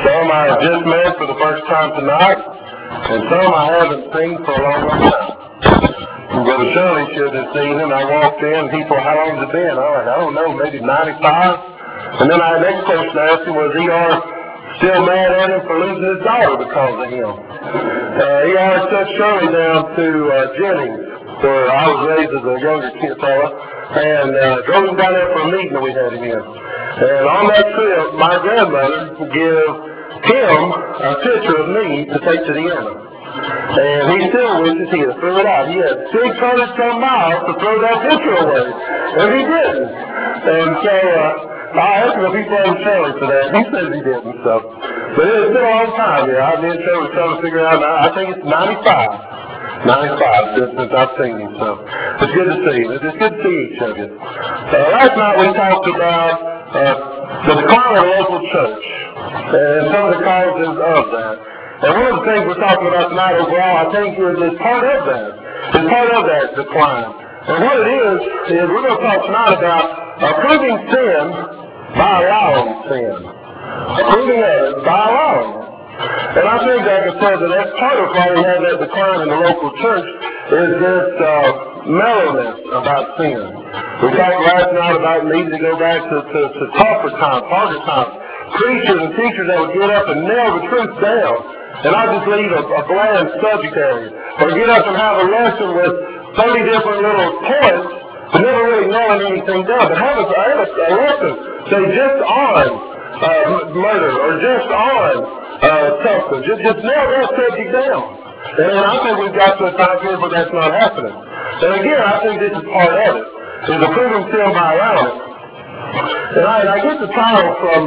Some I have just met for the first time tonight, and some I haven't seen for a long, long time. Brother Shirley shared this evening. I walked in, and he said, how long has it been? I don't know, maybe 95. And then the next question I asked him was, E.R. still mad at him for losing his daughter because of him? E.R. took Shirley down to Jennings, where I was raised as a younger kid fella, and drove him down there for a meeting that we had him in. And on that trip, my grandmother gave him a picture of me to take to the internet. And he still wishes he had threw it out. He had 600-some miles to throw that picture away, and he didn't. And so I asked him if he blamed Shirley for that. He says he didn't. So, but it's been a long time. Yeah, I've been trying to figure out. I think it's 95 since I've seen him. So it's good to see him. It's good to see each of you. Last night we talked about the decline of the local church and some of the causes of that. And one of the things we're talking about tonight overall, I think, is part of that. It's part of that decline. And what it is we're going to talk tonight about approving sin by allowing sin. Approving it by allowing it. And I think, like I said, that's part of why we have that decline in the local church is this mellowness about sin. We talked last night about needing to go back to tougher times, harder times. Preachers and teachers that would get up and nail the truth down and not just leave a bland subject area. Or get up and have a lesson with 30 different little points but never really knowing anything done. But have a lesson, say, just on murder or just on something. Just nail that subject down. And I think we've got to a time here where that's not happening. And again, I think this is part of it, is approving sin by allowing it. And I get the title from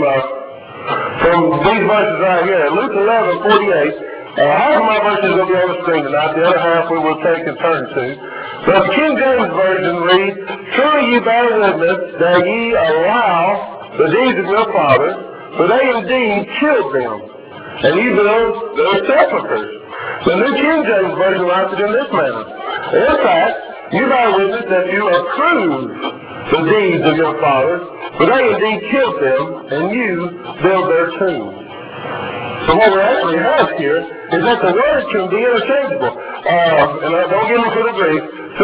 these verses right here. Luke 11:48. Half of my verses will be on the screen tonight. The other half we will take and turn to. But the King James Version reads, truly ye bear witness that ye allow the deeds of your fathers, for they indeed killed them, and ye build their sepulchres. The New King James Version writes it in this manner. In fact, you bear witness that you approve the deeds of your fathers, for they indeed killed them, and you build their tombs. So what we actually have here is that the word can be interchangeable. And don't get me for the Greek.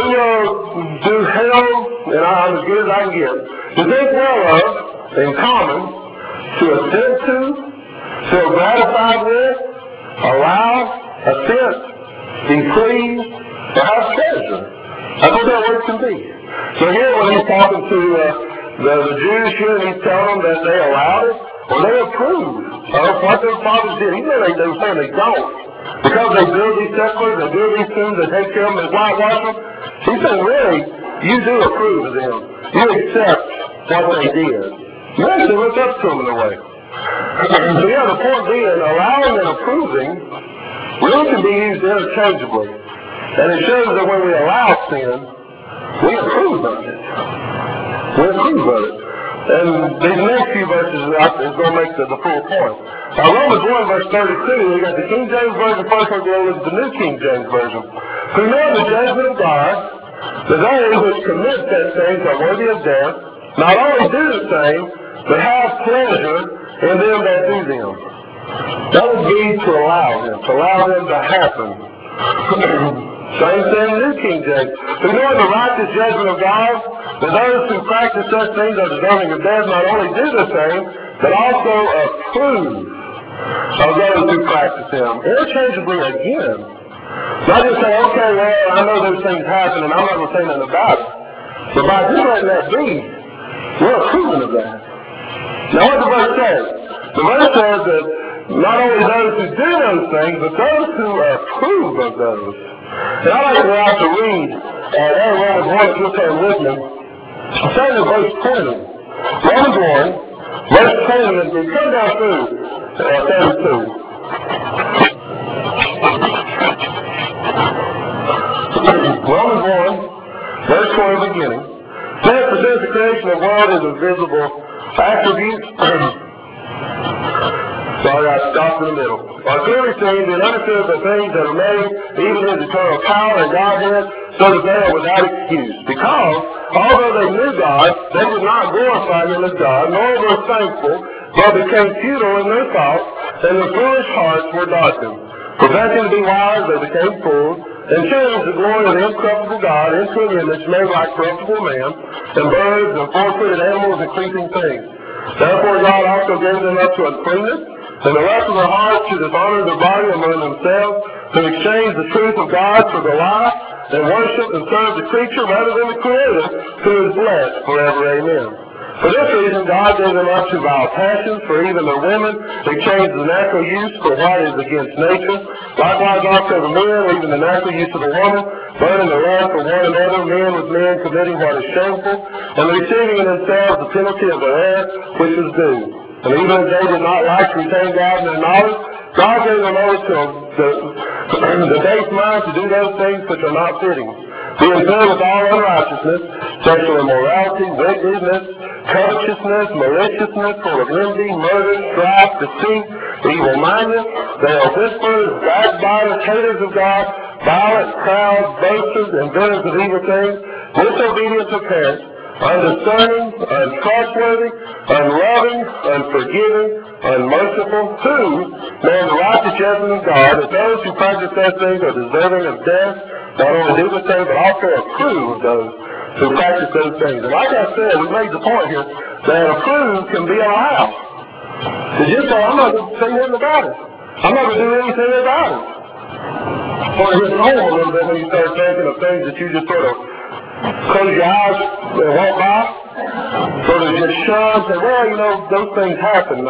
To hell, and I'm as good as I can get. To think well of, in common, to assent to, feel gratified with, allow, assent, be pleased, or have pleasure. That's what that word can be. So here when he's talking to the Jews here, he's telling them that they allowed it, or they approved of what their fathers did. Even though they were saying they don't. Because they build these sepulchres, they build these tombs, they take care of them, they whitewash them. He said, really, you do approve of them. You accept what they did. You actually look up to them in a way. So yeah, the point being, allowing and approving really can be used interchangeably. And it shows that when we allow sin, we approve of it. We approve of it. And these next few verses is going to make the full point. Romans 1 verse 32, we got the King James Version. First we're going to look at the New King James Version. Who know the judgment of God, that they which commit such things are worthy of death, not only do the same, but have pleasure in them that do them. That would be to allow them to happen. Same thing in New King James. Who know the righteous judgment of God, that those who practice such things are deserving of death, not only do the same, but also approve of those who practice them. Interchangeably again. Not just say, okay, well, I know those things happen and I'm not going to say nothing about it. But by just letting that be, we're approving of that. Now what the verse says? The verse says that not only those who do those things, but those who approve of those. And I like to go out to read Romans 1, if you'll turn with me. Starting in verse 20. Romans 1, verse 20, and we come down through 32. Romans 1, verse 20 beginning. Since the creation of the world is a visible attribute, sorry, I stopped in the middle. Are clearly seen and understood the things that are made, even his eternal power and Godhead, so that they are without excuse. Because, although they knew God, they did not glorify him as God, nor were thankful, but became futile in their thoughts, and their foolish hearts were darkened. Professing to be wise, they became fools, and changed the glory of the incorruptible God into an image made like corruptible man, and birds, and four-footed animals, and creeping things. Therefore God also gave them up to uncleanness, and the rest of their hearts to dishonor their body among themselves, to exchange the truth of God for the lie, and worship and serve the creature rather than the Creator, who is blessed forever. Amen. For this reason, God gave them up to vile passions, for even their women exchanged the natural use for what is against nature. Likewise also the men, leaving the natural use of the woman, burning the lust for one another, men with men committing what is shameful, and receiving in themselves the penalty of their error, which is due. And even as they did not like to retain God in their knowledge, God gave them over to the base mind to do those things which are not fitting, being filled with all unrighteousness, sexual immorality, wickedness, covetousness, maliciousness, full of envy, murder, strife, deceit, evil-mindedness. They are whisperers, backbiters, haters of God, violent, proud, boasters, inventors of evil things, disobedient to parents, undiscerning, untrustworthy, unloving, unforgiving, unmerciful, who man the righteous judgment of God, that those who practice those things are deserving of death, not only do the thing, but also approve of those who practice those things. And like I said, we made the point here that approve can be allowed. Because you say, I'm not going to say anything about it. I'm not going to do anything about it. Sort of hits home a little bit when you start thinking of things that you just sort of close your eyes and walk by. Sort of just shun, say, well, you know, those things happen.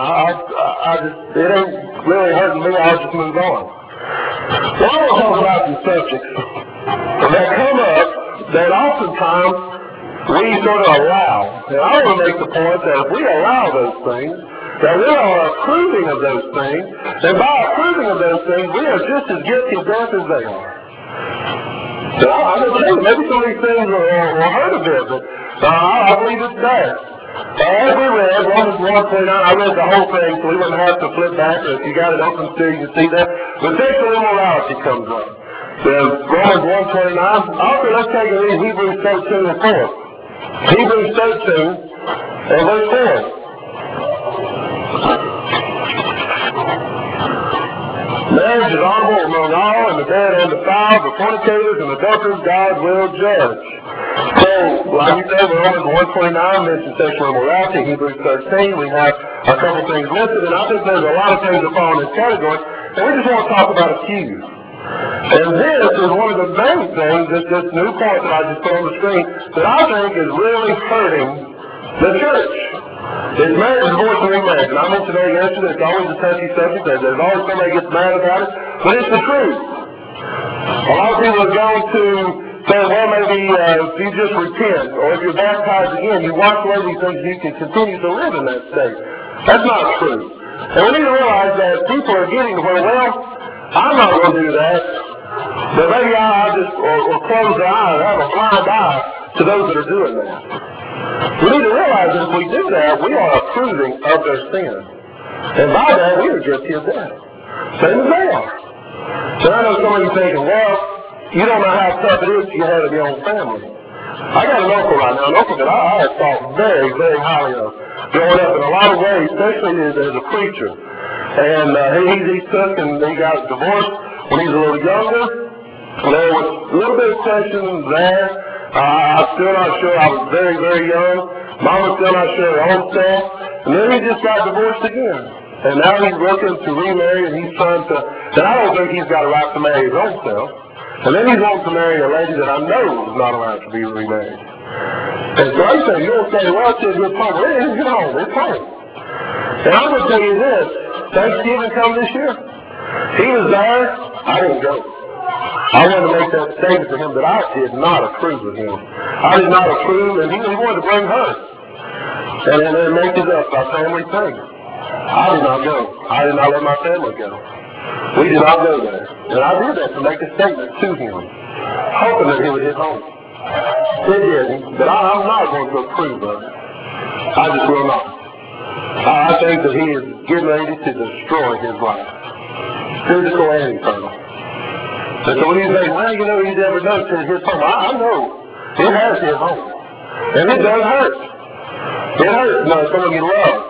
It ain't really hurting me. I'll just move on. Well, I want to talk about some subjects that come up that oftentimes we sort of allow. And I want to make the point that if we allow those things, that we are approving of those things, and by approving of those things, we are just as guilty of death as they are. So I'm going to tell you, maybe some of these things will hurt a bit, but I believe it's bad. As we read, Romans 1:29, I read the whole thing, so we wouldn't have to flip back. If you got it open still, you can see that. But sexual immorality comes up. Romans 1:29. Also, let's take it in Hebrews 13 and 4. Hebrews 13 and verse 4. Marriage is honorable among all, and the dead undefiled, the fornicators and adulterers God will judge. So, like we said, Romans 1:29 mentions sexual immorality. Hebrews 13, we have a couple things listed, and I think there's a lot of things that fall in this category, and we just want to talk about a few. And this is one of the main things, this new point that I just put on the screen, that I think is really hurting the church. It's marriage, divorce, and remarriage. And I mentioned that yesterday. It's always a touchy subject. There's always somebody gets mad about it. But it's the truth. A lot of people are going to say, well, maybe if you just repent, or if you're baptized again, you wash away these things, you can continue to live in that state. That's not true. And we need to realize that people are getting to where, well, I'm not going to do that. But maybe I'll just or close their eyes, have a blind eye to those that are doing that. We need to realize that if we do that, we are approving of their sin. And by that, we are guilty of death. Same as they are. So I know some of you thinking, well, you don't know how tough it is you have in your own family. I got an uncle right now, an uncle that I have thought very, very highly of. Growing up in a lot of ways, especially as a preacher. And he took and he got divorced when he was a little younger. And there was a little bit of tension there. I'm still not sure. I was very, very young. Mom was still not sure her own self. And then he just got divorced again. And now he's looking to remarry, and he's trying to, and I don't think he's got a right to marry his own self. And then he's wanting to marry a lady that I know is not allowed to be remarried. And so I say, you'll say, well, it's a good point. Well, it's home. It's home. And I'm going to tell you this. Thanksgiving come this year. He was there. I didn't go. I wanted to make that statement to him that I did not approve of him. I did not approve, and he wanted to bring her. And then make it up our family thing. I did not go. I did not let my family go. We did not go there. And I did that to make a statement to him, hoping that he would hit home. It didn't, but I'm not going to approve of it. I just will not. I think that he is getting ready to destroy his life, physical and eternal. And so when you say, well, you know, he's ever done to his home, I know it has his home. And it does hurt. It hurts. No, some of you love.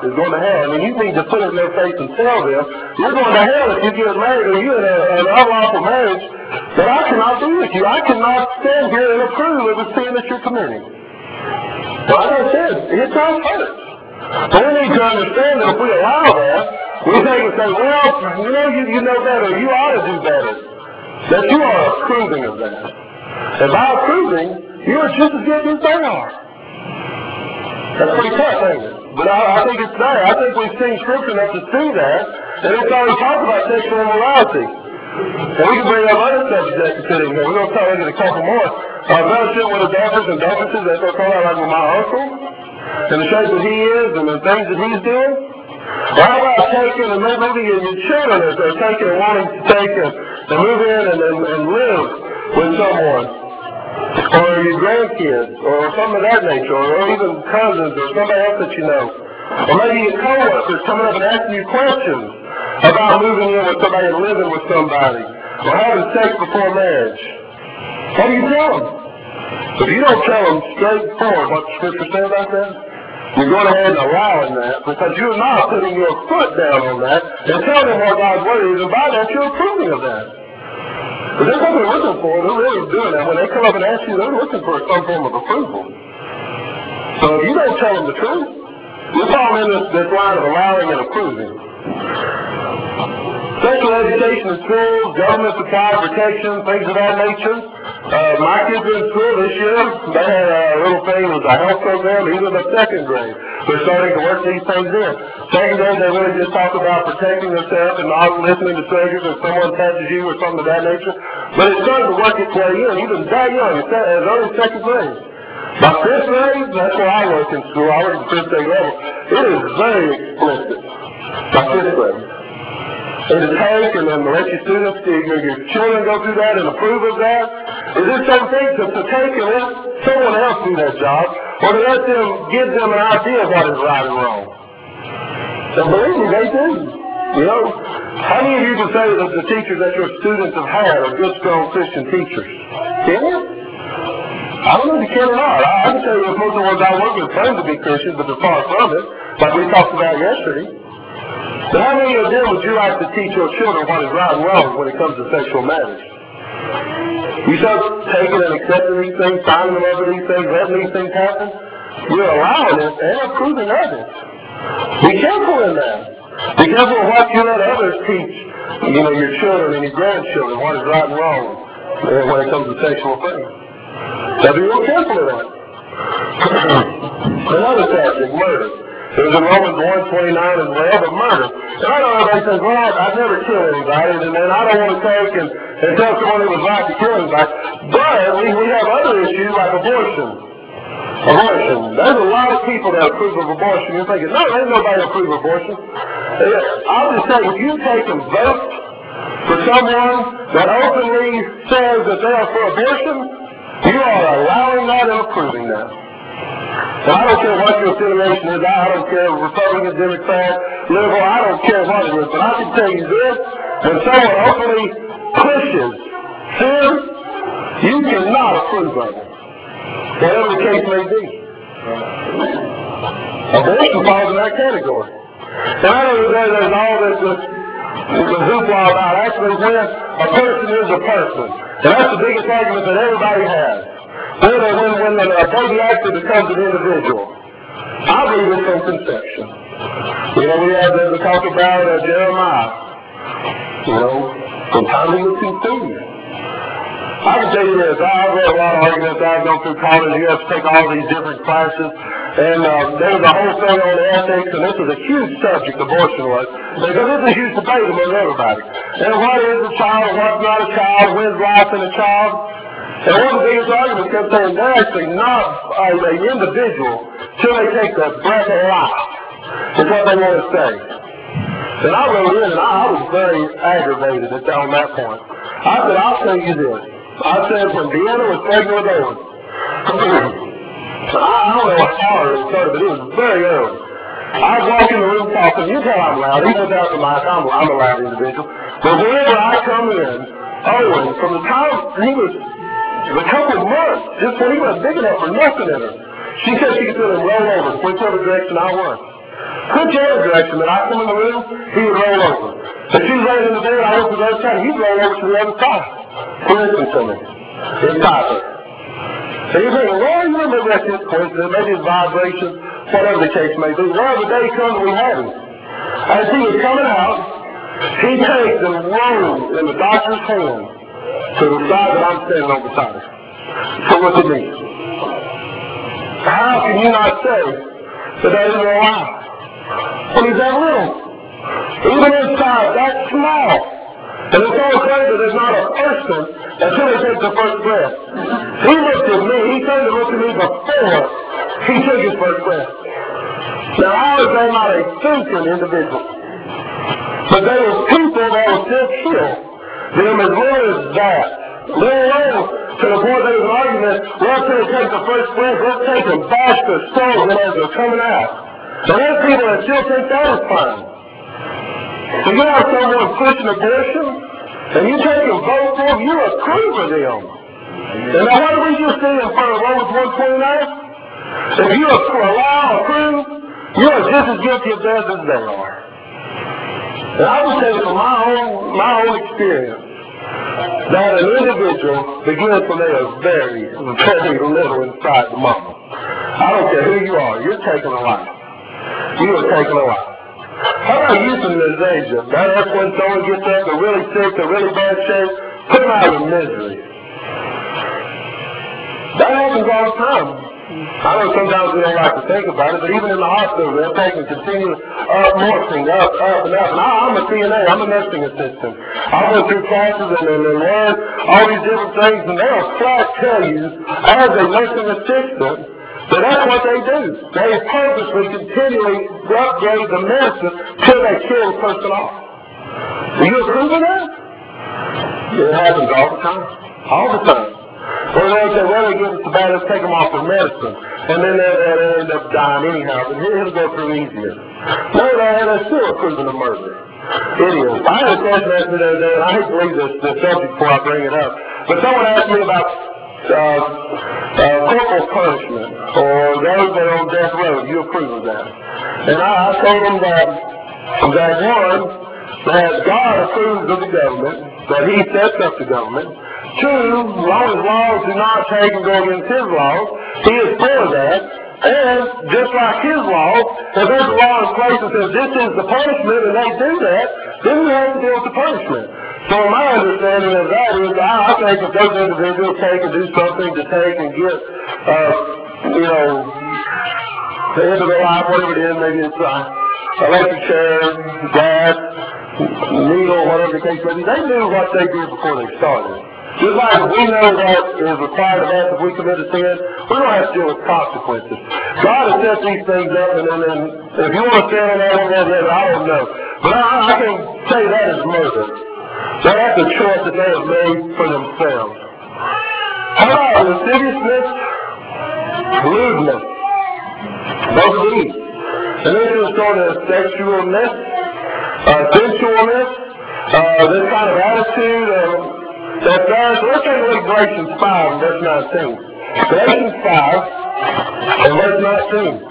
is going to hell. I mean, you need to put it in their face and tell them, you're going to hell if you get married or you're in an unlawful marriage, but I cannot be with you. I cannot stand here and approve of the sin that you're committing. But like I said, it does hurt. But we need to understand that if we allow that, we take and say, well, you know better, you ought to do better. That you are approving of that. And by approving, you are just as guilty as they are. That's pretty tough, ain't it? But I think it's there. I think we've seen Scripture enough to see that, and it's always talked about sexual immorality. And we can bring up other subjects that can fit in here. We're going to talk about a couple more. Fellowship with adulterers and adulteresses, that's what I call out like with my uncle, and the shape that he is, and the things that he's doing. Or how about taking and maybe your children that they're taking and wanting to take and move in and live with someone, or your grandkids, or something of that nature, or even cousins, or somebody else that you know. Or maybe your co-workers coming up and asking you questions about moving in with somebody and living with somebody, or having sex before marriage. What do you tell them? If you don't tell them straightforward what the Scripture says about that, you're going ahead and allowing that, because you're not putting your foot down on that and telling them what God's Word is, and by that you're approving of that. But that's what they're looking for. They're really doing that. When they come up and ask you, they're looking for some form of approval. So if you don't tell them the truth, you're falling in this line of allowing and approving. Sexual education in schools, government supplied protection, things of that nature. My kids were in school this year. They had a little thing, it was a health program, even in the second grade. They're starting to work these things in. Second grade, they really just talk about protecting themselves and not listening to strangers if someone touches you or something of that nature. But it's starting to work its way in, even that young, as early as second grade. By fifth grade, that's where I work in school. I work at the fifth grade level. It is very explicit. By fifth grade. And to take and then let your students, your children go through that and approve of that. Is it something to take and let someone else do that job, or to let them give them an idea of what is right and wrong? And believe me, they do. You know, how many of you can say that the teachers that your students have had are good, strong Christian teachers? Can you? I don't know if you can or not. I can tell you that most of the ones I work with claim to be Christians, but they're far from it, like we talked about yesterday. But how many of them would you like to teach your children what is right and wrong when it comes to sexual matters? You start taking and accepting these things, signing them over these things, letting these things happen, you're allowing it and approving of it. Be careful in that. Be careful of what you let others teach, your children and your grandchildren, what is right and wrong when it comes to sexual things. So be real careful of that. Another subject, murder. It was in Romans 1:29 as well, but murder. And I know everybody says, well, I've never killed anybody, and then I don't want to take and tell someone it was right to kill anybody. But we have other issues like abortion. Abortion. There's a lot of people that approve of abortion. You're thinking, no, ain't nobody approve of abortion. I'll just say, if you take and vote for someone that openly says that they are for abortion, you are allowing that and approving that. And I don't care what your affiliation is. I don't care Republican, Democrat, liberal. I don't care what it is. But I can tell you this: when someone openly pushes sin, you cannot approve of it, whatever the case may be. Abortion falls in that category. And I know that there's all this hoopla about actually when a person is a person. And that's the biggest argument that everybody has. When a baby actually becomes an individual. I believe it's from conception. We have to talk about Jeremiah. From time he was conceived. I can tell you this, I've read a lot of arguments. I've gone through college. You have to take all these different classes. And there was a whole thing on ethics, and this was a huge subject, abortion was. Because it's a huge debate among everybody. And what is a child, and what's not a child, when's life in a child? And one of the biggest arguments kept saying they're actually not an individual till they take the breath of life. That's what they want to say. And I wrote in, and I was very aggravated on that point. I said, I'll tell you this. I said, when Deanna was pregnant with Owen, I don't know how it started, but it was very early. I was walking the room talking. You know I'm loud. Even without the mic, I'm a loud individual. But whenever I come in, Owen, from the time he was a couple of months, just when he was big enough for nothing in her, she said she could feel him roll over, whichever direction I went. Whichever direction that I come in the room, he would roll over. If she's laying in the bed, I look to the other side, he'd roll over to the other side. Listen to me. It's Tyler. So you think, well, you remember that's just coincidence, maybe it's vibration, whatever the case may be. Well, the day comes we have him. As he was coming out, he takes and rolls in the doctor's hand to the side that I'm standing on beside him. So what's it mean? How can you not say that that isn't alive? When he's that little. Even inside, that small. And it's so crazy that there's not a person until he takes the first breath. He looked at me, he turned to look at me before he took his first breath. Now, how is that not a thinking individual? But there were people that were still killed. Them as little as that. Little old, to the point there was an argument, let's take the first breath, let's take them bash the souls as they're coming out. And there's people that still think that is fine. So you have someone pushing abortion, and you take them vote for them, you approve of them. And now what do we just see in front of Romans 1:29? If you approve, you are just as guilty of death as they are. And I will tell you from my own experience, that an individual begins when they are very, very little inside the mama. I don't care who you are, you're taking a life. You are taking a life. How about euthanasia? That's when someone gets up, they're really sick, they're really bad shape, put them out of misery. That happens all the time. I know sometimes we don't like to think about it, but even in the hospital, they're taking continuous morphing up, and up. And I'm a CNA, I'm a nursing assistant. I went through classes and learned all these different things, and they'll flat tell you, as a nursing assistant, that that's what they do. They purposely continually upgrade the medicine till they kill the person off. Do you approve of that? It happens all the time. All the time. Or they say, well, they give us the bad, let's take them off their medicine. And then they end up dying anyhow, but it'll go through easier. No, they're still approving of murder. It is. I had a question asked me the other day, and I hate to leave this subject before I bring it up, but someone asked me about corporal punishment, or those that are on death row. Do you approve of that? And I told them that one, that God approves of the government, that he sets up the government. Two, as long as laws do not take and go against his laws, he is for that. And just like his laws, if there's a law in place that says this is the punishment and they do that, then we have to deal with the punishment. So my understanding of that is, I think if those individuals take and do something to take and get, the end of their life, whatever it is, maybe it's electric chair, gas, needle, whatever the case may be, they knew what they did before they started. Just like we know that is required of us if we commit a sin, we don't have to deal with consequences. God has set these things up, and then if you want to stand on that one, I don't know. But I can say that is murder. That's a choice that they have made for themselves. How about lasciviousness, lewdness? Both of these. And this is sort of sexualness, sensualness, this kind of attitude that does. Let's take a look at Galatians 5 and verse 19. Galatians 5 and verse 19.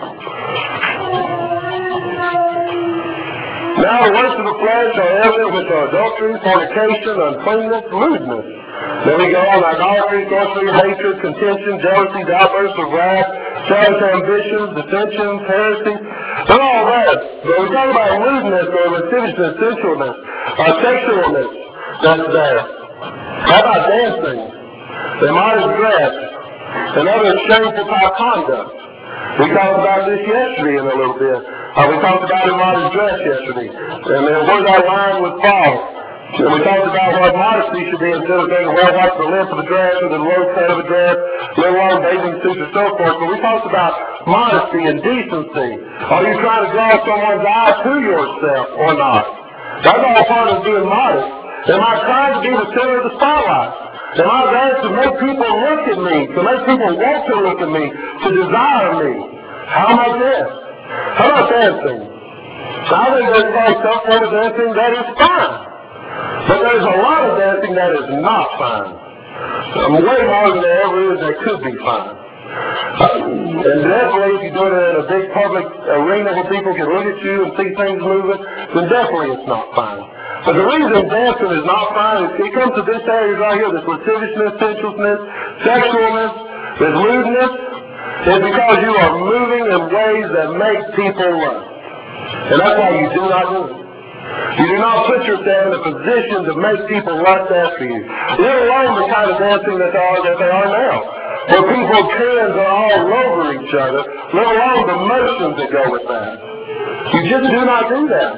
Now the works of the flesh are evident, which are adultery, fornication, uncleanness, lewdness. Then we go on, idolatry, sorcery, hatred, contention, jealousy, outbursts of wrath, selfish ambitions, dissensions, heresy, and all that. But we talk about lewdness or lasciviousness, sensualness, sexualness, that's there. How about dancing, immodest dress, and other shameful type conduct? We talked about this yesterday in a little bit. We talked about immodest dress yesterday. And then where that line would fall. And we talked about what modesty should be instead of being well what's the length of the dress or the low cut of the dress, little long bathing suits and so forth. But we talked about modesty and decency. Are you trying to draw someone's eye to yourself or not? That's all part of being modest. Am I trying to be the center of the spotlight? Am I there to make people look at me, to make people want to look at me, to desire me? How am I there? How about dancing? I think there's probably some form of dancing that is fine. But there's a lot of dancing that is not fine. Way more than there ever is that could be fine. And definitely, if you do it in a big public arena where people can look at you and see things moving, then definitely it's not fine. But the reason dancing is not fine is it comes to this area right here, this lasciviousness, sensuousness, sexualness, this lewdness, is because you are moving in ways that make people lust. And that's why you do not do it. You do not put yourself in a position to make people lust after you. Let alone the kind of dancing that they are now, where people's hands are all over each other, let alone the motions that go with that. You just do not do that.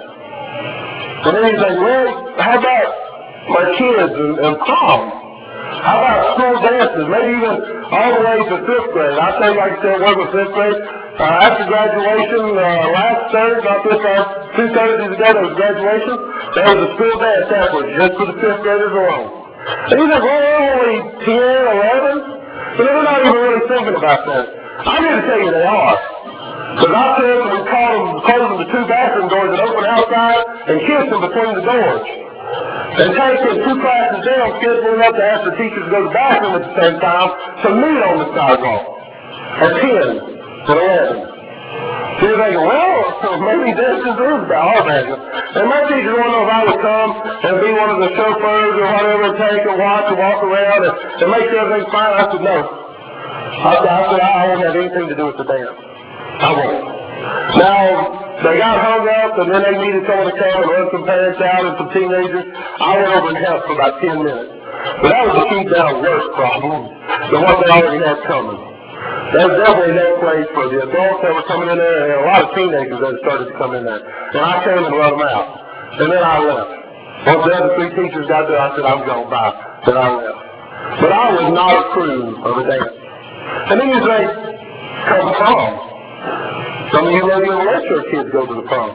And then you think, well, how about my kids and prom? How about school dances? Maybe even all the way to 5th grade. I tell you, like I said, work with 5th grade. After graduation, last Thursday, not this last, 2 Thursdays ago, there was graduation. There was a school dance afterwards, just for the 5th graders alone. And you think, well, they're only 10, 11, but they're not even really thinking about that. I'm here to tell you they are. Because I said we close them to 2 bathroom doors that open outside and kiss them between the doors. And taking 2 classes down, kids went up to ask the teachers to go to the bathroom at the same time to meet on the sidewalk. At 10 and 11. So you're thinking, well, maybe this is about our business. And my teacher wanted to know if I would come and be one of the chauffeurs or whatever and take and watch and walk around and make sure everything's fine. I said, no. I said, I won't have anything to do with the dance. I won't. Now, they got hung up and then they needed someone to come and run some parents out and some teenagers. I went over and helped for about 10 minutes. But that was a keep down worse problem than what they already had coming. There was definitely no place for the adults that were coming in there, and a lot of teenagers that started to come in there. And I came and let them out. And then I left. Once the other 3 teachers got there, I said, I'm going by. Then I left. But I was not a crew of a dance. And then you say, come prom. Some of you maybe will let your kids go to the prom.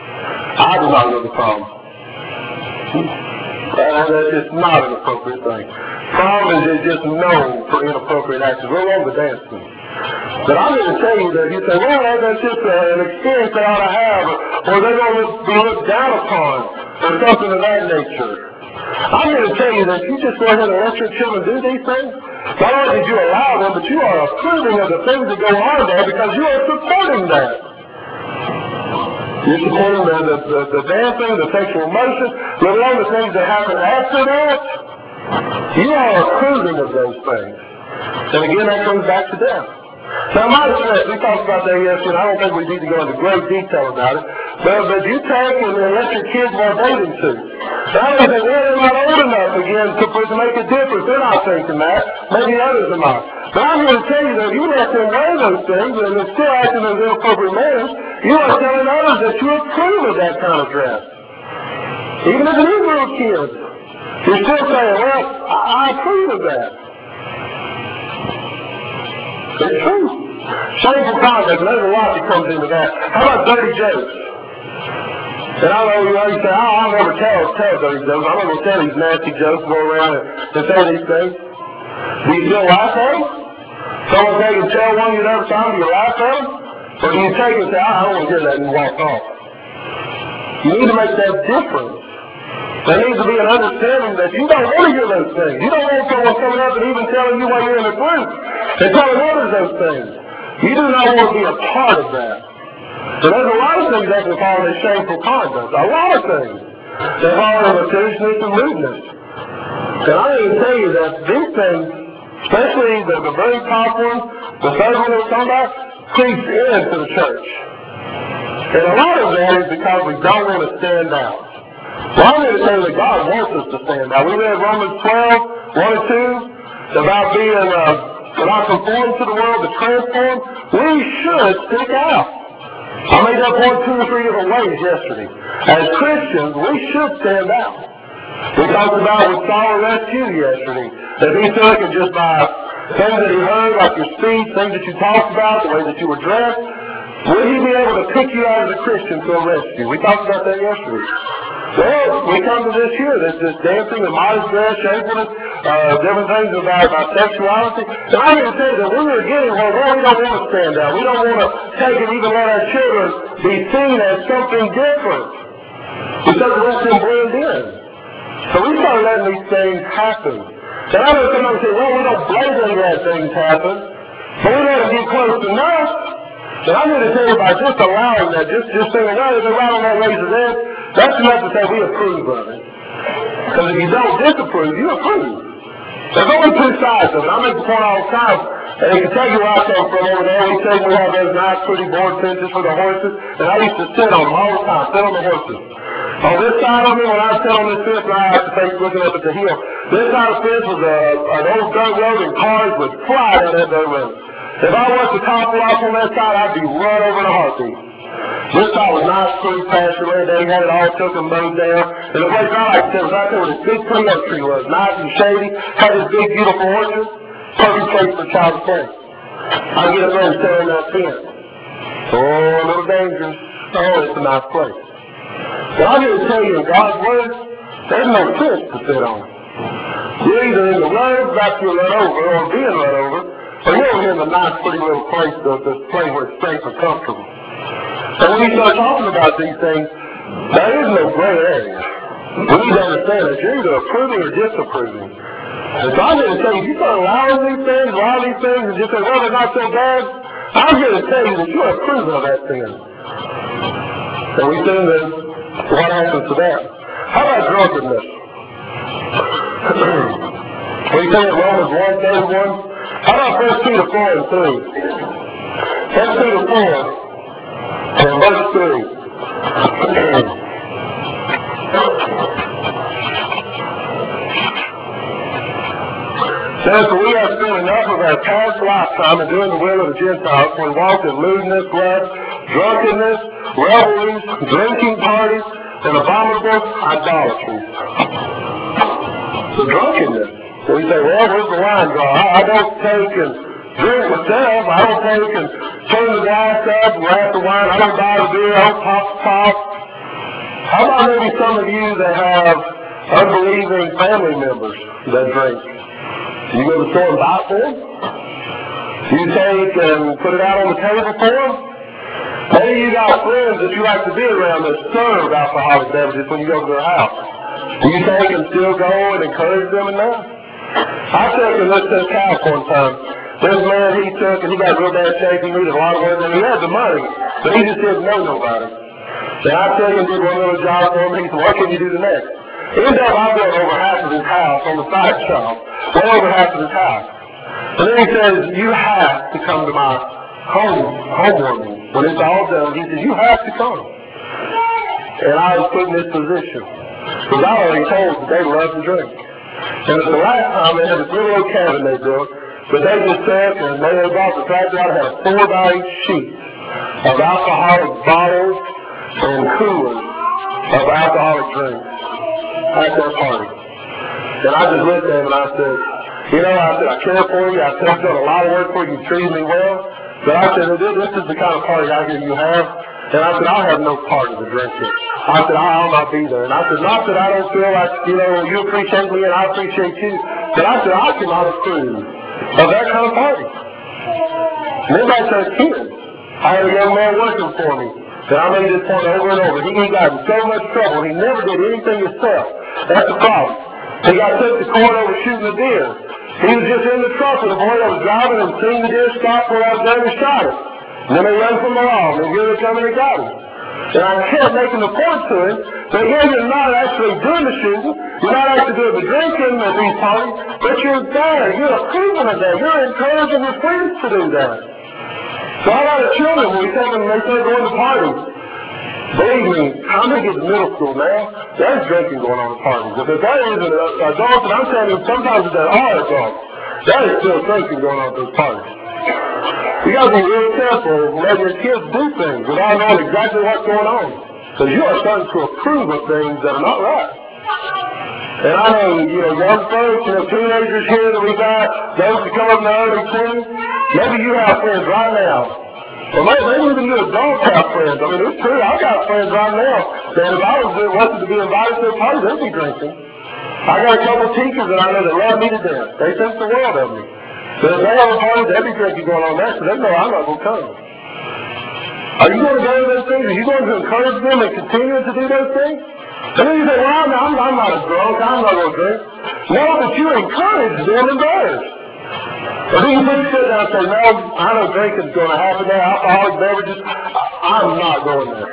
I do not go to the prom. That's just not an appropriate thing. Prom is just known for inappropriate actions. We're on the dancing. But I'm going to tell you that you say, well, that's just an experience they ought to have, or they're going to be looked down upon, or something of that nature. I'm going to tell you that you just go ahead and let your children do these things. Not only did you allow them, but you are approving of the things that go on there because you are supporting that. You're supporting the dancing, the sexual motion, let alone the things that happen after that. You are approving of those things. And again, that comes back to death. Now, my stress, we talked about that yesterday, and I don't think we need to go into great detail about it, but you take and let your kids wear bathing suits. I don't think they're not old enough again to make a difference. They're not thinking that. Maybe others are not. But I'm going to tell you that if you let them wear those things, and they're still acting as inappropriate manners, you are telling others that you approve of that kind of dress. Even if it is little kids. You're still saying, well, I approve of that. It's true. Shameful conduct, and there's a lot that comes into that. How about dirty jokes? And I know you say, oh, I'll never tell dirty jokes. I'm not going to tell these nasty jokes, go around and say these things. Do you still laugh at them? Someone take and tell one you never saw, do you laugh at them? Or do you take and say, I don't want to hear that and walk off? You need to make that difference. There needs to be an understanding that you don't want to hear those things. You don't want someone coming up and even telling you while you're in the group and telling others those things. You do not want to be a part of that. So there's a lot of things that can fall into shameful conduct. A lot of things. They fall into lasciviousness and lewdness. And I need to tell you that these things, especially the very top ones, the third one that we're talking about, creeps into the church. And a lot of that is because we don't want to stand out. Well, I'm going to say that God wants us to stand out. We read Romans 12, 1 and 2, about being not conformed to the world, but transformed. We should stick out. I made that point 2 or 3 different ways yesterday. As Christians, we should stand out. We talked about with Saul rescued yesterday, that he took and just by things that he heard, like your speech, things that you talked about, the way that you were dressed, would he be able to pick you out as a Christian to arrest you? We talked about that yesterday. Well, we come to this here, this dancing, the modest dress, shapeliness, different things about sexuality. And I'm going to say that we are getting where we don't want to stand out. We don't want to take and even let our children be seen as something different. Because we let them blend in. So we start letting these things happen. And I know somebody say, well, we don't blatantly let things happen. But we let them get close enough. And I'm going to tell you by just allowing that, just saying, well, if they're right on that razor's edge, that's enough to say we approve of it. Because if you don't disapprove, you approve. There's only two sides of it. I make the point all the time. And in Kentucky, where I come from over there, we have those nice pretty board fences for the horses. And I used to sit on them all the time, sit on the horses. On this side of me, when I sit on this fence, and I have to face looking up at the hill, this side of the fence was an old dirt road, and cars would fly down that dirt road. If I was to topple off on that side, I'd be run over in a heartbeat. This side was nice, pretty pasture land. They had it all took and mowed down. And the place I like to tell was right there where this big pretty oak tree was, nice and shady, had this big beautiful orchard, perfect place for a child to play. I'd get up there and sit on that fence. Oh, a little dangerous. Oh, it's a nice place. But I'm going to tell you in God's Word, there's no fence to sit on. You're either in the road, about to get run over, or being run over, or you're in a nice, pretty little place that's place where it's safe and comfortable. And when you start talking about these things, there is no gray area. We need to understand that you're either approving or disapproving. And so I'm going to tell you, if you start allowing these things, and just say, well, they're not so bad, I'm going to tell you that you're approving of that sin. And we see that what happens to that. How about drunkenness? We see in Romans 1:31. How about 1 Peter 4 and 3? 1 Peter 4 and verse 3. Says, for we have spent enough of our past lifetime in doing the will of the Gentiles, when we walked in lewdness, lust, drunkenness, revelries, drinking parties, and abominable idolatries. So drunkenness. So we say, well, where's the wine go? I don't take and drink myself. I don't take and turn the glass up and wrap the wine. I don't buy the beer. I don't pop the top. How about maybe some of you that have unbelieving family members that drink? You go to the store and buy for them? You take and put it out on the table for them? Maybe you got friends that you like to be around that serve alcoholic beverages when you go to their house. Do you take and still go and encourage them in that? I took and looked at a house one time. This man he took and he got real bad shape. He needed a lot of work and he had the money, but he just didn't know nobody. And I took and did one little job for him. He said, what can you do the next? Ended up, I built over half of his house on the side shop. Well over half of his house. And then he says, you have to come to my homewarming. When it's all done, he says, you have to come. And I was put in this position. Because I already told them they love to drink. And at the last time, they had this little old cabin they built, but they just sat and they bought the factory out to have 4 by 8 sheets of alcoholic bottles and coolers of alcoholic drinks at their party. And I just looked at him and I said, I care for you. I said, I've done a lot of work for you. You treated me well. But I said, this is the kind of party I hear you have. And I said, I'll have no part of the drinking. I said, I'll not be there. And I said, not that I don't feel like, you appreciate me and I appreciate you. But I said, I cannot approve of that kind of party. And everybody started kidding. I had a young man working for me. And I made this point over and over. He got in so much trouble. He never did anything himself. That's the problem. He got took to court over shooting a deer. He was just in the truck with a boy that was driving and seen the deer stop where I was there and shot it. And then they run from the law. And here they come and they got him. And I kept making the point to him that here you're not actually doing the shooting. You're not actually doing the drinking at these parties. But you're there. You're approving of that. You're encouraging your friends to do that. So I got children when we take them and they start going to parties. Believe me, how many get to middle school now? There's drinking going on at parties. If there isn't adults, and I'm telling you, sometimes if there are adults, there is still drinking going on at those parties. You got to be real careful letting your kids do things without knowing exactly what's going on. Because you are starting to approve of things that are not right. And I know, young folks, teenagers here that we got, those that come up in the early 20s, maybe you have friends right now. Or maybe even you adults have friends. I mean, it's true. I've got friends right now that if I wanted to be invited to a party, they'd be drinking. I got a couple teachers that I know that love me to death. They think the world of me. But if they have a party, they'd be drinking going on there, so they know I'm not going to come. Are you going to go to those things? Are you going to encourage them and continue to do those things? And then you say, well, I'm not a drunk. I'm not going to drink. No, but you encourage them and theirs. Or do you put your foot down and say, no, I know drinking's going to happen there, alcoholic beverages, I'm not going there.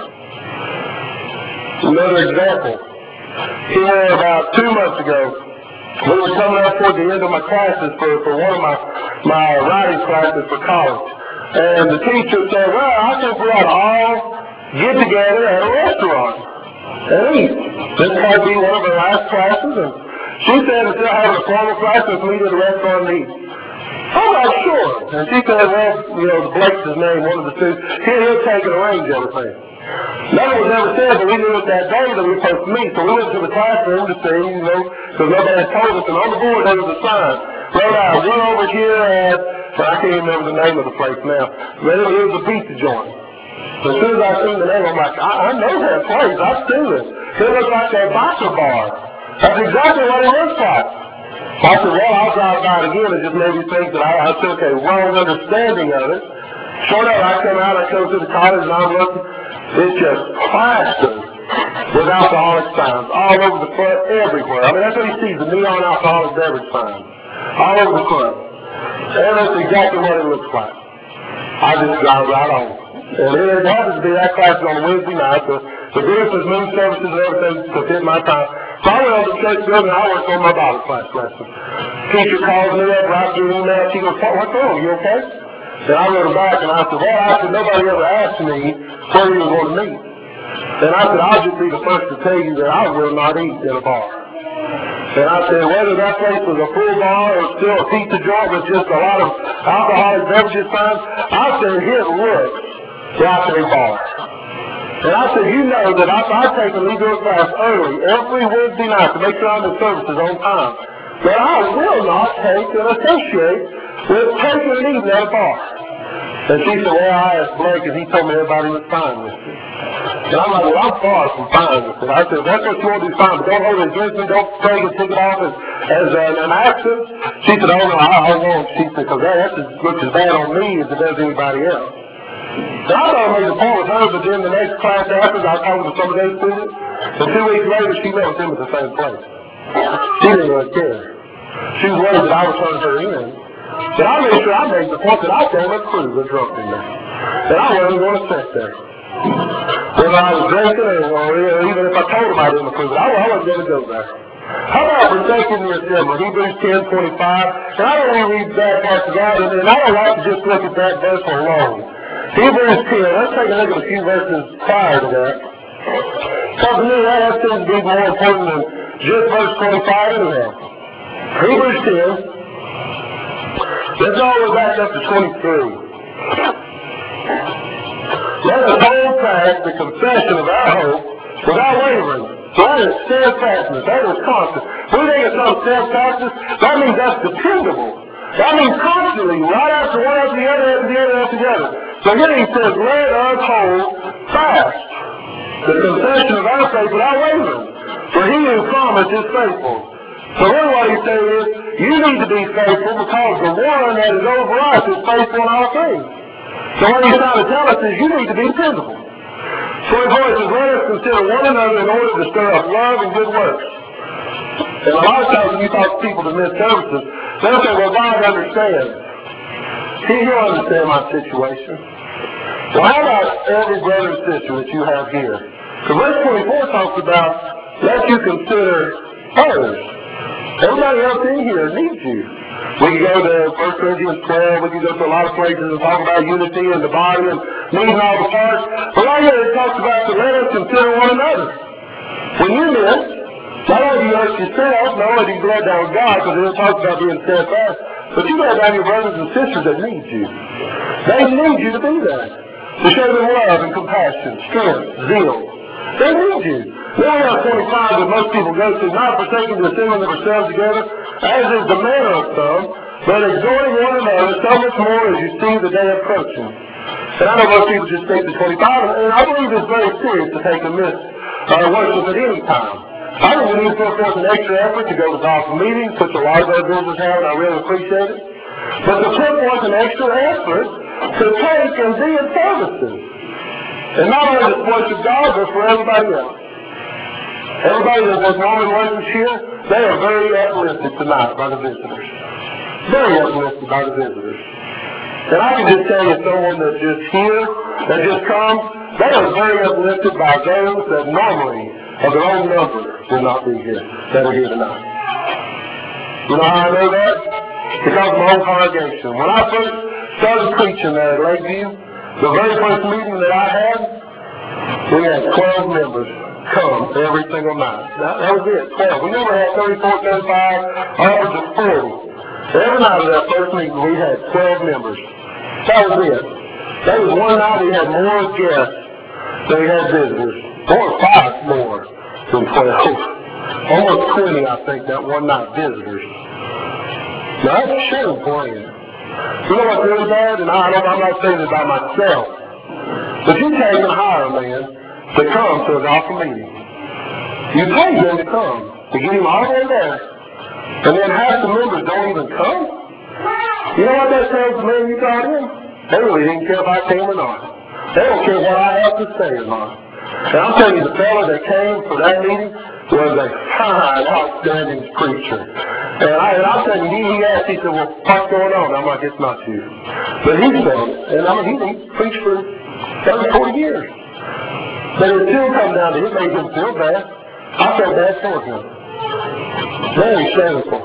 Another example. Here about 2 months ago, we were coming up toward the end of my classes for one of my writing classes for college. And the teacher said, well, I think we ought to all get together at a restaurant and eat. This might be one of our last classes. And she said, instead of having a formal class, let's meet at a restaurant and eat. I'm not sure. And she said, well, Blake's his name, one of the two. He'll take and arrange everything. None was ever said, but we knew it that day that we were supposed to meet. So we went to the classroom to see, because nobody had told us. And on the board there was a sign. Wrote out, we're over here at, I can't remember the name of the place now, but it was a pizza joint. So as soon as I seen the name, I'm like, I know that place. I've seen it. It looks like that boxer bar. That's exactly what it looks like. I said, well, I'll drive by it again. It just made me think that I took a wrong understanding of it. Sure enough, I come to the college and I'm looking. It's just plastered with alcoholic signs all over the front, everywhere. I mean, that's what you see, the neon alcoholic beverage signs all over the front. And that's exactly what it looks like. I just drive right on. And it happens to be that class on a Wednesday night. The beautiful moon services and everything to fit my time. So I went over to the church building and I worked on my Bible class lesson. Teacher calls me up, writes me an email. She goes, what's wrong? You okay? And I wrote her back and I said, nobody ever asked me where you were going to meet. And I said, I'll just be the first to tell you that I will not eat in a bar. And I said, whether that place was a full bar or still a pizza joint with just a lot of alcoholic beverages signs, I said, it looks like a bar. And I said, you know that I take a legal class early every Wednesday night to make sure I'm in services on time. But I will not take and associate with taking and eating at a bar. And she said, well, I asked Blake and he told me everybody was fine with it. And I'm like, well, I'm far from fine with it. I said, that's what you want to do, fine, but don't hold it against me, don't take it, take it off as an accident. She said, oh no, I won't. She said, because that looks as bad on me as it does anybody else. So I thought I made a point with her, but then the next class after, I was talking to some of those students, and 2 weeks later, she met with them at the same place. She didn't really care. She was worried that I would turn her in. But I made sure I made the point that I don't approve of drunk in there. That I wasn't going to sit there. Whether I was drinking or even if I told them I didn't approve it, I wasn't going to go there. How about forsaking the assembly? Hebrews 10:25. And I don't want to read that part of God, and I don't like to just look at that verse alone. Hebrews 10, let's take a look at a few verses prior to that. Because to me, that seems to be more important than just verse 25 anyhow. Hebrews 10. Let's all go back up to 23. Let us hold fast the confession of our hope without wavering. So that is steadfastness. That is constant. We think it's not steadfastness. That means that's dependable. That means constantly, right after one after the other, after the other, after the other. So here he says, let us hold fast the confession of our faith without wavering. For he who promised is faithful. So then what he's saying is, you need to be faithful because the one that is over us is faithful in all things. So what he's trying to tell us is you need to be dependable. So he says, let us consider one another in order to stir up love and good works. And a lot of times when you talk to people that miss services, they'll say, well, God understands. He'll understand my situation. Well, how about every brother and sister that you have here? Because verse 24 talks about, let you consider others. Everybody else in here needs you. We can go to 1 Corinthians 12, we can go to a lot of places and talk about unity in the body and needing all the parts. But right here it talks about to let us consider one another. When you miss, not only do you hurt yourself, not only do you let down God, because it talks about being steadfast, but you let down your brothers and sisters that need you. They need you to be there. To show them love and compassion, strength, zeal. They need you. We only have 25 that most people go to, not forsaking the assembling of ourselves together, as is the manner of some, but exhorting one another so much more as you see the day approaching. And I know most people just think the 25, and I believe it's very serious to take a miss worship at any time. I think we need to put forth an extra effort to go to gospel meetings, which a lot of our business have, and I really appreciate it. But to put forth an extra effort to take and be in services. And not only to worship God, but for everybody else. Everybody that was normally worship here, they are very uplifted tonight by the visitors. very uplifted by the visitors. And I can just tell you someone that's just here, that just comes, they are very uplifted by those that normally, of their own number, will not be here, that are here tonight. You know how I know that? Because of my own congregation. When I first started preaching there at Lakeview, the very first meeting that I had, we had 12 members come every single night. That was it, 12. We never had 34, 35, upwards of 40. Every night of that first meeting, we had 12 members. That was it. That was one night we had more guests than we had visitors. 4 or 5 more than 12. Almost 20, I think, that one night visitors. Now, that's sure playing. You know what's really bad? And I'm not saying it by myself. But you can't even hire a man to come to a gospel meeting. You pay him to come, to get him all the way there. And then half the members don't even come. You know what that tells the man you brought in? They really didn't care if I came or not. They don't care what I have to say or not. And I'm telling you, the fellow that came for that meeting was a fine, outstanding preacher. And I'm telling you, he asked, he said, well, what's going on? I'm like, it's not you. But he said it. And I mean, he preached for 30, 40 years. But it still come down to it made him feel bad. I felt bad for him. Very shameful.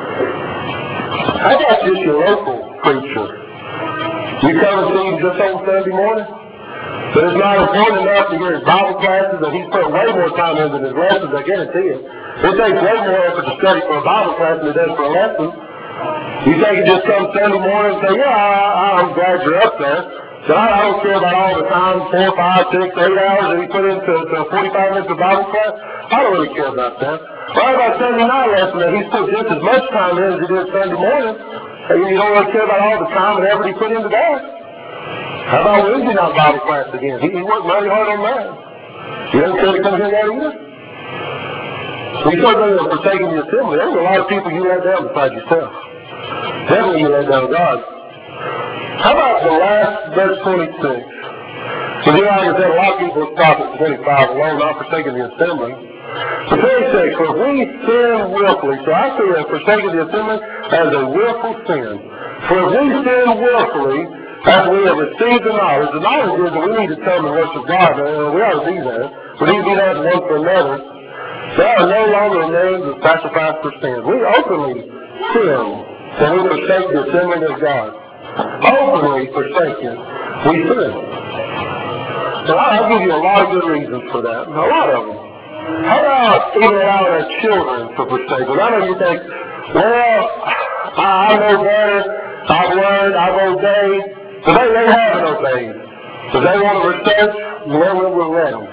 How about just your local preacher? You come and see him just on Sunday morning? But it's not important enough to hear his Bible classes, and he's put way more time into his lessons, I guarantee you. It takes way more effort to study for a Bible class than it does for a lesson. You think he just comes Sunday morning and say, yeah, I'm glad you're up there. But I don't care about all the time, 4, 5, 6, 8 hours that he put into 45 minutes of Bible class. I don't really care about that. What about Sunday night lesson that he's put just as much time in as he did Sunday morning? And you don't really care about all the time and effort he put into that. How about Wednesday night Bible class again? He worked mighty hard on that. You don't care to come hear that either? We certainly are forsaking the assembly. There's a lot of people you let down besides yourself. Definitely you let down God. How about the last verse 26? Because you know, like I said, a lot of people stop at 25 alone, not forsaking the assembly. The 26, for if we sin willfully, so I see that forsaking the assembly as a willful sin. For if we sin willfully, after we have received the knowledge is that we need to come and worship God. We ought to be there. We need to be there one for another. There are no longer names of sacrifice for sin. We openly sin when we forsake the assembly of God. Openly forsake it. We sin. So I'll give you a lot of good reasons for that. A lot of them. How about even allowing our children to forsake it? I know you think, well, I know better. I've learned. I've obeyed. But they haven't obeyed. If they want to forsake, we'll let them.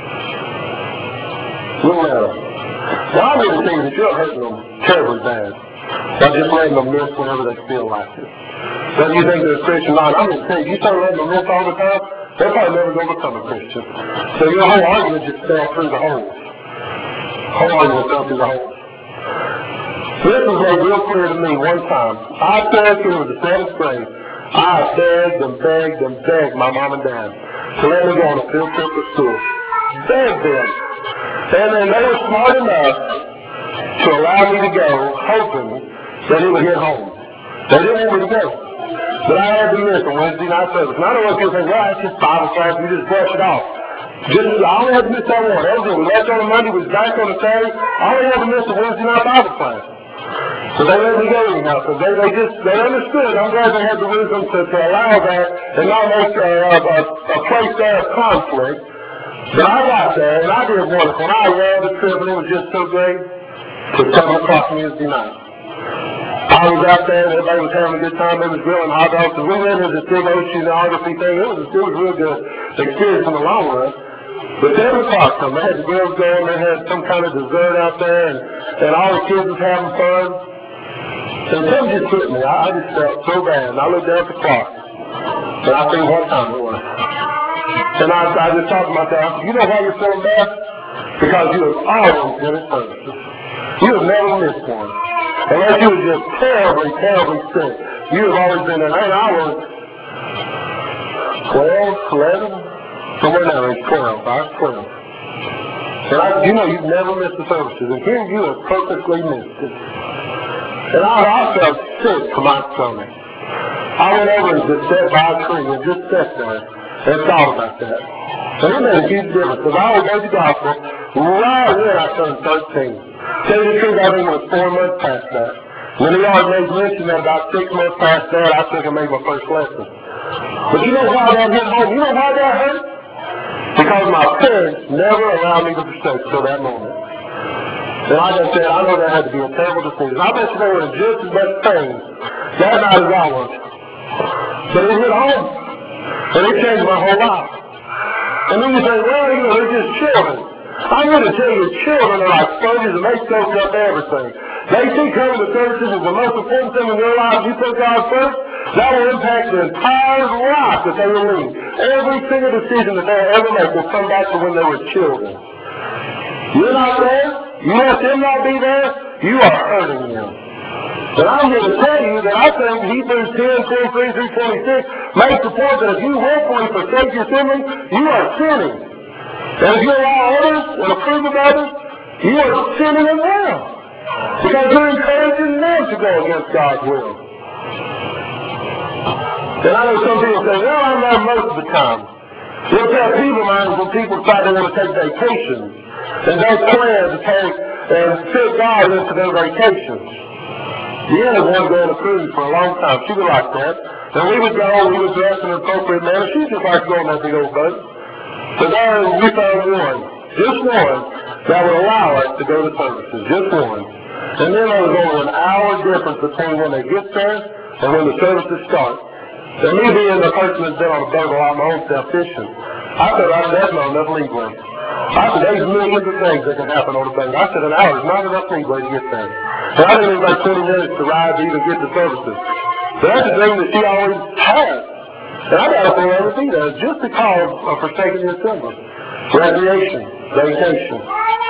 We'll let them. Well, I'm going to tell you that you're hurting them terribly bad. By just letting them miss whenever they feel like it. Whether you think they're a Christian or not, I'm going to tell you, you start letting them miss all the time, they're probably never going to become a Christian. So your whole argument just fell through the holes. Whole argument fell through the holes. This was made real clear to me one time. I said it was the 7th grade. I begged and begged my mom and dad to let me go on a field trip to school. Begged them. And then they were smart enough to allow me to go, hoping that he would get home. They didn't want me to go. But I had to miss a Wednesday night service. And I don't know if you'll think, well, it's just Bible class, you just brush it off. I only had to miss that one. That was it. We left on a Monday, we was back on a Saturday. I only had to miss a Wednesday night Bible class. So they let me go anyhow, because they understood. I'm glad they had the wisdom to allow that and not make a place there of conflict. But I got there, and I did wonderful. And I loved the trip, and it was just so great to 7 o'clock Wednesday night. I was out there, and everybody was having a good time. They was grilling hot dogs. And we went into this big oceanography thing. It was a real good experience in the long run. But 7 o'clock come, they had the grills going, they had some kind of dessert out there, and all the kids was having fun. And something just hit me. I just felt so bad. And I looked down at the clock. And I think what time it was. And I just talked to myself, you know why you're feeling bad? Because you have always been at services. You have never missed one. Unless you were just terribly, terribly sick. You have always been there. And I was 12, 11, somewhere down there, 12. I was 12. And you know you've never missed the services. And here you have perfectly missed it. And I felt sick to my stomach. I went over and just sat by a tree and just sat there and thought about that. And it made a huge difference, because I obeyed the gospel right when I turned 13. Tell you the truth, I think it was 4 months past that. When the Lord made mention that about 6 months past that, I took and made my first lesson. But you know why that hit home? You know why that hurt? Because my parents never allowed me to forsake till that moment. And like I said, I know that had to be a terrible decision. I bet you they were in just as much pain that night as I was. But it hit home. And it changed my whole life. And then you say, well, you know, they're just children. I'm going to tell you, children are like sponges and they soak up everything. They think coming to services is the most important thing in their life. You put God first, that will impact the entire life that they will lead. Every single decision that they'll ever make will come back to when they were children. You're not there. You let them not be there. You are hurting them. But I'm here to tell you that I think Hebrews 10:23 through 26 makes the point that if you willfully forsake your sibling, you are sinning. And if you allow others and approve of others, you are sinning as well. Because you're encouraging them to go against God's will. And I know some people say, well, I'm not most of the time. You'll tell people, man, when people decide they want to take vacations, and they plan to take and fit God into their vacations. Deanna wanted to go on a cruise for a long time. She was like that. And we would go, we would dress in an appropriate manner. She just liked to go on that big old boat. So there we found one, just one, that would allow us to go to services, just one. And then there was only an hour difference between when they get there and when the services start. And me being the person that's been on a boat a lot my own self fishing, I said, that's not enough leeway. I said, there's millions of things that can happen on a boat. I said, an hour is not enough leeway to get there. And I didn't need like 20 minutes to ride to even get to services. But that's the dream that she always had. And I got to throw everything there just because of forsaking your sibling. Recreation, vacation.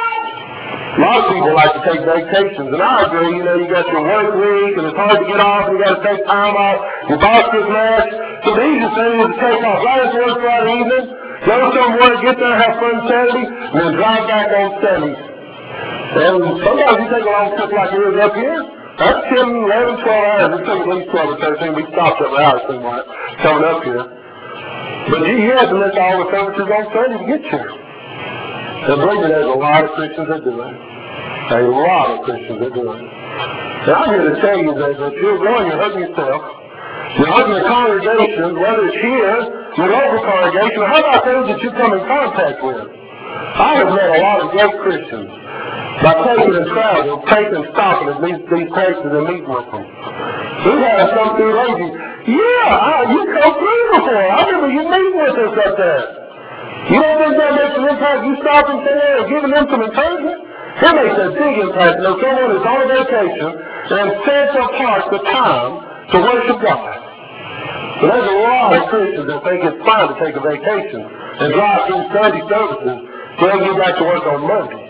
A lot of people like to take vacations, and I agree, you know, you got your work week, and it's hard to get off, and you got to take time off, your boss gets mad. So the easiest thing is to take off right after work Friday evening, go somewhere, get there, have fun Saturday, and then drive back on Sunday. And sometimes you take a long trip like it is up here. That's 10, 11, 12 hours. It took at least 12 or 13. We stopped every hour, seemed like, coming up here. But you have to miss all the services on Sunday to get here. And believe me, there's a lot of Christians that do it. A lot of Christians that do it. And I'm here to tell you that if you're going, you're hurting yourself. You're hurting the congregation, whether it's here, your local congregation, or how about those that you come in contact with? I have met a lot of great Christians by taking and traveling, taking and stopping at these places and meeting with them. We've had some through ladies. Yeah, you come through before. I remember you meeting with us up there. You don't think that makes an impact? You stopping there and giving them some encouragement? It makes a big impact. You know, someone is on vacation and sets apart the time to worship God. So there's a lot of Christians that think it's fine to take a vacation and drive through Sunday services so they get back to work on Monday.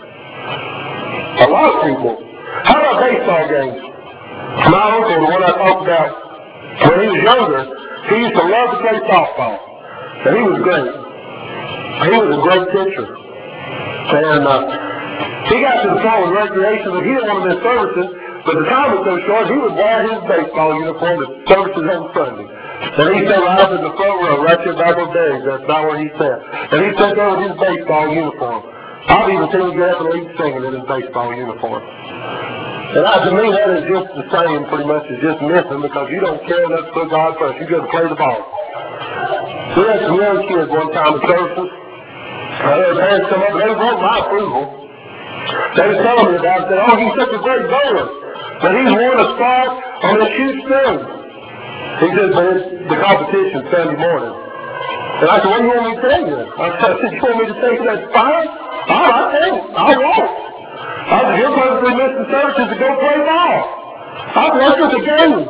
A lot of people. How about baseball games? My uncle, the one I talked about, when he was younger, he used to love to play softball. And he was great. He was a great pitcher. And he got to the point with recreation that he didn't want to miss services, but the time was so short, he would wear his baseball uniform to services on Sunday. And he sat right up in the front row, right there by those days. That's not where he sat. And he sat there with his baseball uniform. I've even seen him get up and lead singing in his baseball uniform. And to me, that is just the same, pretty much, as just missing, because you don't care enough to put God first. You got to play the ball. We had some young kids one time at services. Their parents come up, and they want my approval. They were telling me about it. They said, oh, he's such a great bowler. But he's won a spot on the shoot spoon. He said, but it's the competition Sunday morning. And I said, what do you want me to tell you? I said, you want me to take that fine? All right, hey, I won't. I said, you're perfectly missing services to go play ball. I said, that's just a game.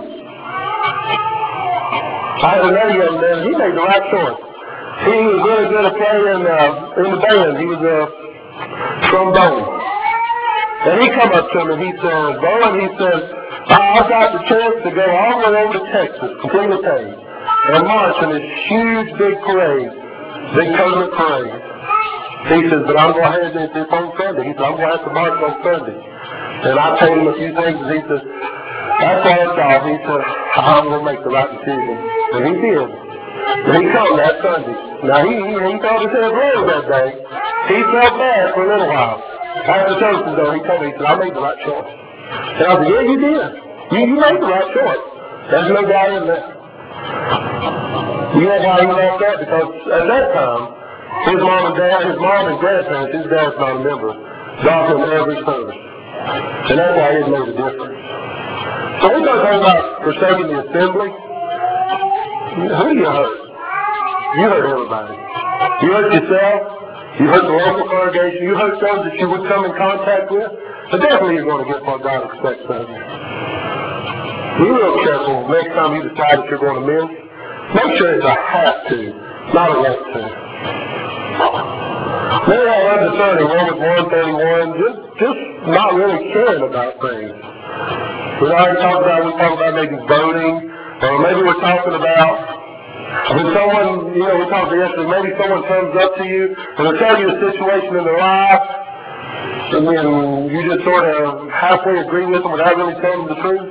I had another young man, he made the right choice. He was really good at playing in the band. He was a trombone. And he come up to me and he said, Bowen, he said, I got the chance to go all the way over to Texas, completely paid, and march in this huge big parade, big tournament parade. He says, but I'm going to have this on Sunday. He said, I'm going to have to march on Sunday. And I told him a few things, and he says, That's why it's off. He said, I'm going to make the right decision. And he did. And he come that Sunday. Now, he felt his head roll that day. He felt bad for a little while. After services, though, he told me, he said, I made the right choice. And I said, yeah, you did. You made the right choice. There's no doubt in that. You know why he left that? Because at that time, his mom and grandparents, his dad's not a member, got him every service. And that's why it made a difference. So we're going to talk about forsaking the assembly. Who do you hurt? You hurt everybody. You hurt yourself. You hurt the local congregation. You hurt those that you would come in contact with. So definitely you're going to get what God expects of you. Be real careful next time you decide that you're going to miss. Make sure it's a have to, not a want to. Many are undiscerning, Romans 1:31, just not really caring about things. We already talked about maybe voting, or maybe we're talking about when someone, we talked yesterday, maybe someone comes up to you and they'll tell you a situation in their life, and then you just sort of halfway agree with them without really telling them the truth.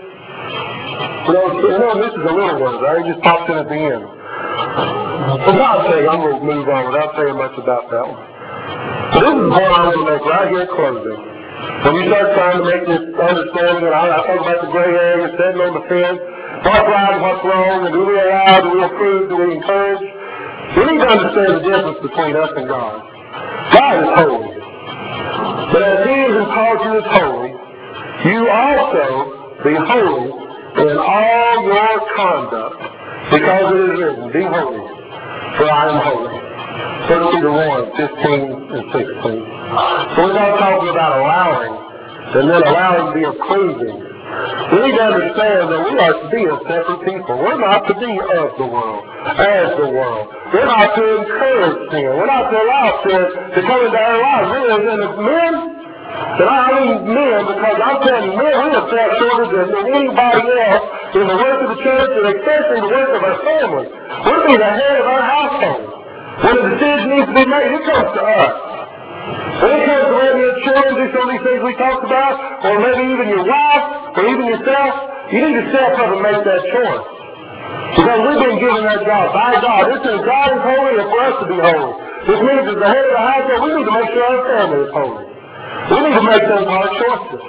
This is a little one, right? It just pops in at the end. For God's sake, I'm going to move on without saying much about that one. But this is what I'm going to make right here closing. When you start trying to make this understanding, and I talk about the gray area, sitting on the fence, what's right and what's wrong, and do we allow, do we approve, do we encourage? We need to understand the difference between us and God. God is holy. But as He who calls you is holy, you also be holy in all your conduct, because it is written, be holy, for I am holy. 1 Peter 1:15 and 16. So we're not talking about allowing, and then allowing to be approving. We need to understand that we are to be a separate people. We're not to be of the world, as the world. We're not to encourage sin. We're not to allow sin to come into our lives. Really, and as men, and I mean men, because I'm telling you, men, we are far shorter than anybody else in the work of the church, and especially the work of our family. We're to be the head of our household. When a decision needs to be made, it comes to us. When it comes to letting your children do some of these things we talked about, or maybe even your wife, or even yourself, you need to step up and make that choice. Because we've been given that job by God. This is God is holy and for us to be holy. This means as the head of the household, we need to make sure our family is holy. We need to make those hard choices.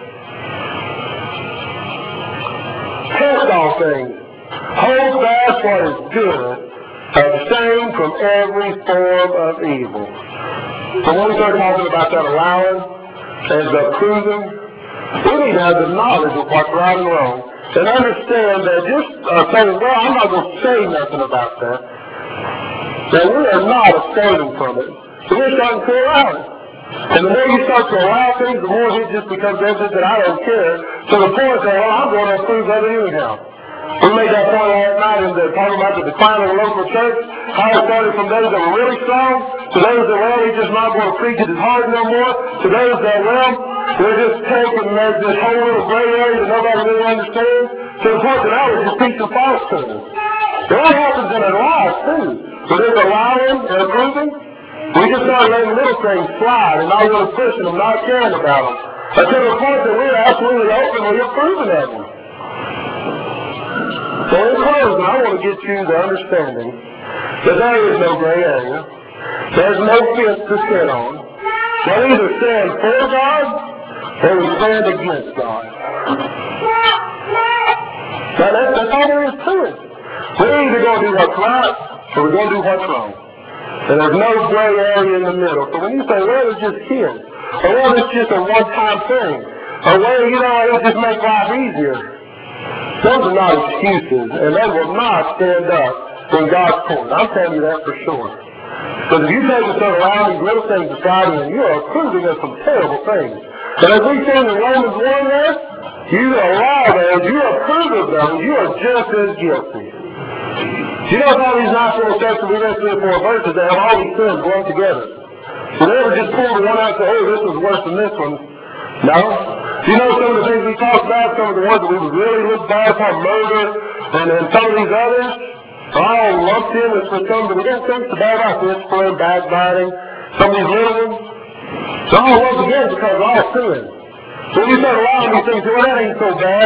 Test all things. Hold fast what is good. Abstain from every form of evil. So when we start talking about that allowing and the approving, we need to have the knowledge of what's right and wrong and understand that just saying, well, I'm not going to say nothing about that, that we are not escaping from it. So we're starting to allow it. And the more you start to allow things, the more it just becomes evident that I don't care, to the point that, well, I'm going to approve of it anyhow. We made that point last night in talking about the decline of the local church, how it started from those that were really strong, to those that, well, he's just not going to preach it as hard no more, to those that, well, they're just taking this whole little gray area that nobody really understands, to the point that I was just teaching falsehood. That happens in our lives, too. But there's allowing and approving. We just start letting little things slide and not really pushing them, not caring about them, until the point that we're absolutely openly approving of them. So in closing, I want to get you the understanding that there is no gray area. There's no fence to sit on. We either stand for God or we stand against God. Now that's all there is to it. We're either going to do what's right or we're going to do what's wrong. And there's no gray area in the middle. So when you say, well, it's just kids, or well, it's just a one-time thing, or well, it'll just make life easier. Those are not excuses, and they will not stand up in God's court. I'm telling you that for sure. Because if you take and start allowing these little things to slide in, you are approving of some terrible things. But as we see in Romans 1 there, you allow those, you approve of those, you are just as guilty. You know how these nice little sections we read 3 or 4 verses, they have all these sins going together. So they never just pull the one out and say, hey, this was worse than this one. No. You know some of the things we talked about, some of the ones that we would really look bad upon, murder, and then some of these others are all lumped in as for some that we don't think so bad about, whispering, backbiting, some of these little ones. They're all lumped together because they're all sin. So when you start allowing these things, well, that ain't so bad.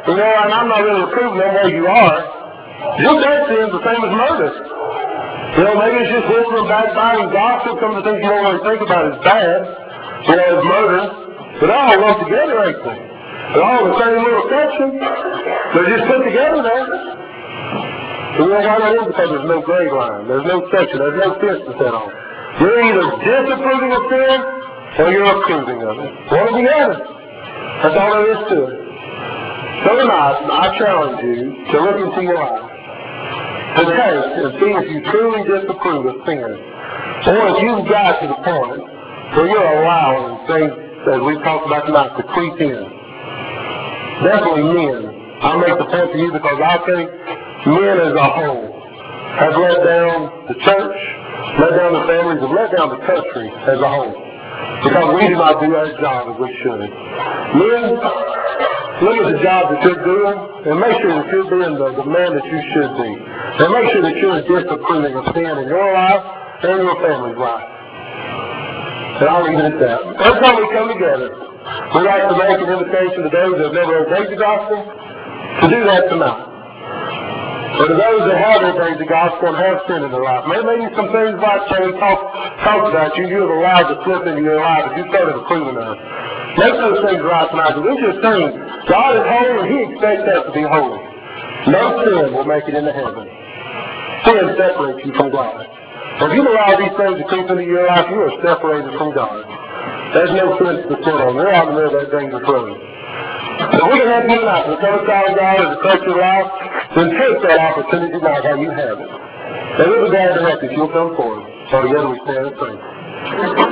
You know, and I'm not really proving that way you are. Your dead sin's the same as murder. You know, maybe it's just whispering, backbiting, gossip, some of the things you don't really think about is bad. You know, it's murder. But all lumped together, ain't they? They're all the same little section. They're just put together there. You know why that is? Because there's no grade line. There's no section. There's no fence to set on. You're either disapproving of sin or you're approving of it. One or the other. That's all there is to it. So tonight, I challenge you to look into your life, to taste and see if you truly disapprove of sin, or if you've got to the point where you're allowing things, as we talked about tonight, to creep in. Definitely men. I make the point to you because I think men as a whole have let down the church, let down the families, and let down the country as a whole. Because we do not do our job as we should. Men, look at the job that you're doing, and make sure that you're being the man that you should be. And make sure that you're disapproving of sin in your life and your family's life. And I'll leave it at that. Every time we come together, we like to make an invitation to those that have never obeyed the gospel to do that tonight. But to those that have obeyed the gospel and have sin in their life, maybe some things like Terry talked about you have allowed to slip into your life and you started approving of. Make those things right tonight. Because it's just saying, God is holy and He expects us to be holy. No sin will make it into heaven. Sin separates you from God. If you allow these things to creep into your life, you are separated from God. There's no sense to sit on. We're out in the middle of that dangerous road. So we can help you tonight. To come aside God as a correct your life, then take that opportunity now while you have it. And we'll be glad to help if you'll come forward. So together we stand and pray.